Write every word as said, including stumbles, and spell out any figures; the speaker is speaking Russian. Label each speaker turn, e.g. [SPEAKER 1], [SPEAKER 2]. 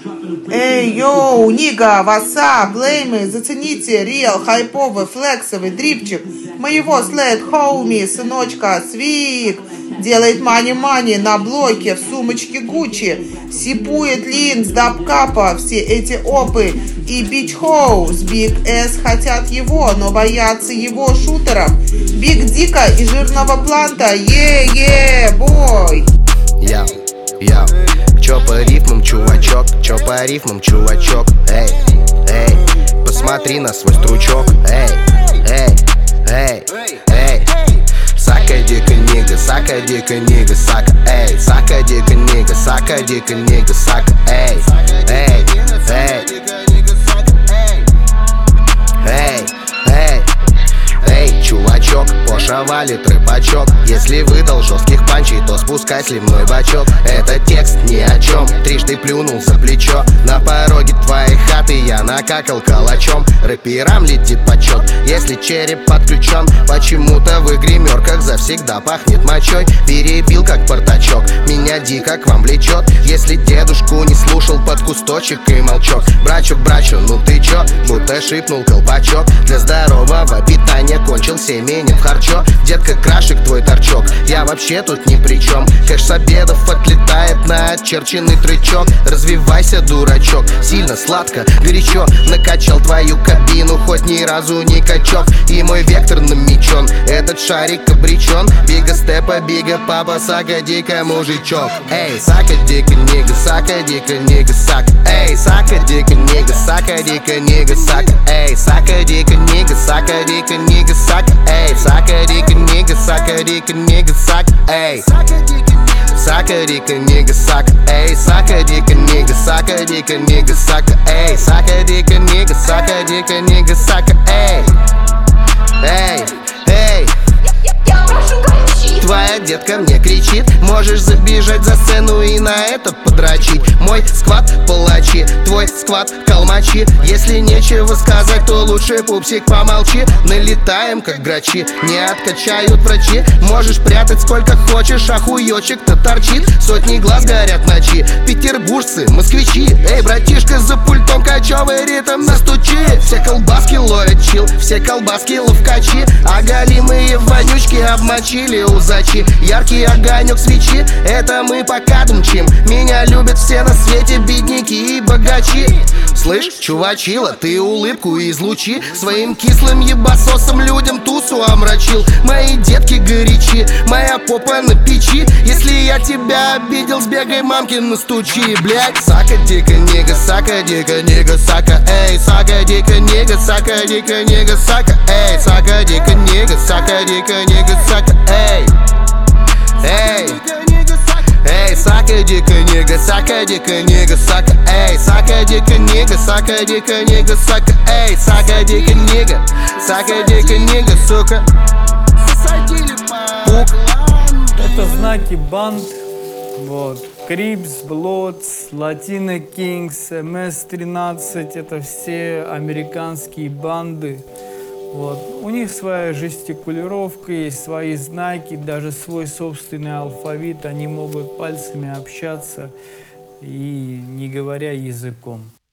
[SPEAKER 1] Эй, йоу, нига, васа, блеймы, зацените реал, хайповый, флексовый дрипчик моего слэд хоуми, сыночка, свик. Делает мани-мани на блоке в сумочке Гуччи. Сипует линз, дабкапа, все эти опы и бич хоус. Биг С хотят его, но боятся его шутеров. Биг Дика и жирного планта. Е-е, бой.
[SPEAKER 2] Я, я, чё по рифмам, чувачок? Чё по рифмам, чувачок? Эй, эй, посмотри на свой стручок. Эй, эй, эй, эй. Сака дика нига, сака дика нига, сака, эй. Сака дика нига, сака дика нига, сака, эй. Эй, эй, эй, эй, эй, чувачок, пошавали трэпачок. Если выдал жестких панчей, то спускай сливной бачок. Это текст ни о чем, трижды плюнул за плечо. На пороге твоей хаты я накакал калачом. Рэперам летит почет, если череп подключен. Почему-то в гримерках завсегда пахнет мочой. Перебил как портачок, меня дико к вам влечет. Если дедушку не слушал под кусточек и молчок. Брачок, брачу, ну ты чё, будто шипнул колпачок. Для здорового питания кончил семенем в харчо. Детка, крашик твой торчок, я вообще тут ни при чем. Кэш с обедов отлетает на очерченный трючок. Развивайся, дурачок, сильно, сладко, горячо. Накачал твою кабину, хоть ни разу не качок. И мой вектор намечен, этот шарик обречен. Бига степа, бига папа, сака дика мужичок. Эй, сака дика нига, сака дика нига, сака. Эй, сака дика нига, сака дика нига, сака. Эй, сака дика нига, сака дика нига, сака. Эй, сака дика нига, сака дика нига, сака. Эй, сака дика нига, сака. Эй, сака дика нига, сака дика нига, сака. Эй, сака дика нига, сака дика нига, сака. Эй, эй, эй. Твоя детка мне кричит, можешь забежать за сцену и на это подрочить. Мой сквад палачи, твой сквад калмачи. Если нечего сказать, то лучше, пупсик, помолчи. Налетаем как грачи, не откачают врачи. Можешь прятать сколько хочешь, а хуёчек-то торчит. Сотни глаз горят в ночи, петербуржцы, москвичи. Эй, братишка, за пультом кочевый ритм настучи. Все колбаски ловят чил, все колбаски ловкачи. А голимые вонючки обмочили узачи. Яркий огонек свечи, это мы пока мчим. Меня любят все на свете, бедняки и богачи. Слышь, чувачила, ты улыбку излучи. Своим кислым ебасосом людям тусу омрачил. Мои детки горячи, моя попа на печи. Если я тебя обидел, сбегай мамке настучи, блядь. Сака дика нига, сака дика нига, сака. Эй, сака дика нига, сака дика нига, сака. Эй, сака дика нига, сака дика нига, сака. Эй, эй, эй, сака дика нига, сака дика нига, сака. Эй, сака дика нига, сака дика нига, сака. Эй, сака дика нига, сака дика нига, сука. Пук.
[SPEAKER 3] Это знаки банд. Вот. Крипс, Блодс, Латино Кингс, эм эс тринадцать, это все американские банды. Вот. У них своя жестикулировка, есть свои знаки, даже свой собственный алфавит. Они могут пальцами общаться и не говоря языком.